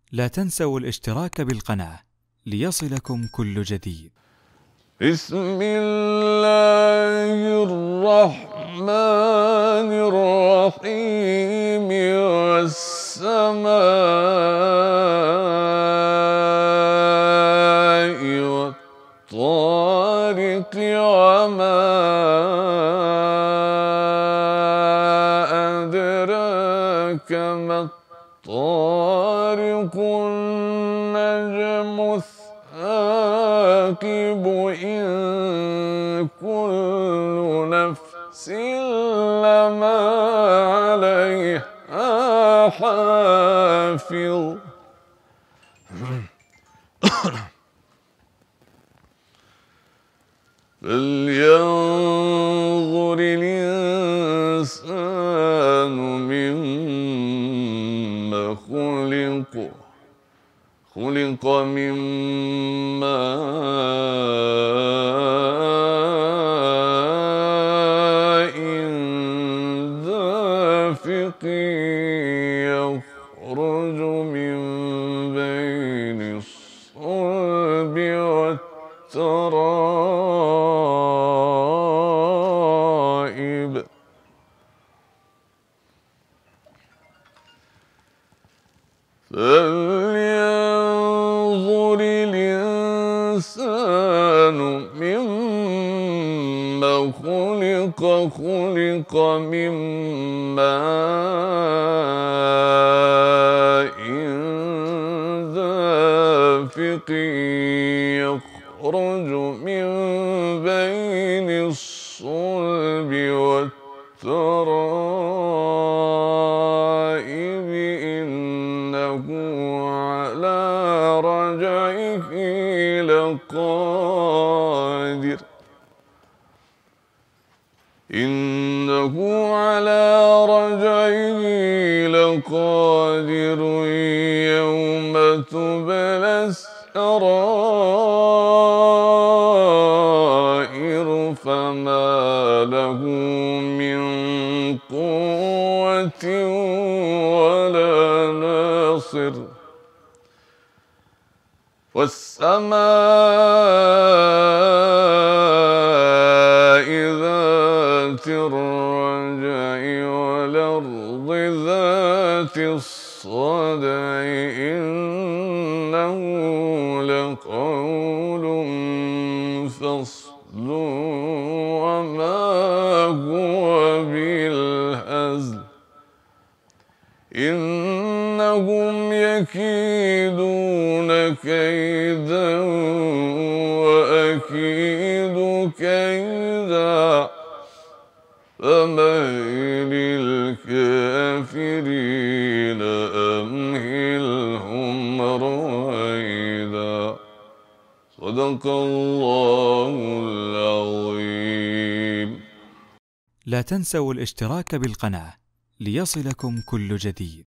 لا تنسوا الاشتراك بالقناة ليصلكم كل جديد. بسم الله الرحمن الرحيم. والسماء والطارق وما أدراك ما الطارق. النجم الثاقب. إن كل نفس لما عليها حافظ. فلينظر الإنسان مما خلق من ماء دافق يخرج من بين الصلب والترائب. فلينظر الإنسان مما خلق من ماء دافق يخرج من بين الصلب والترائب. إنه على رجعه لقادر. يوم تبلى السرائر. فما له من قوة ولا ناصر. والسماء ذات الرجع والأرض ذات الصدع. إنه لقول فصل وما هو بالهزل. إنهم يكيدون كيدا وأكيد كيدا. فمهل الكافرين أمهلهم رويدا. صدق الله العظيم. لا تنسوا الاشتراك بالقناة ليصلكم كل جديد.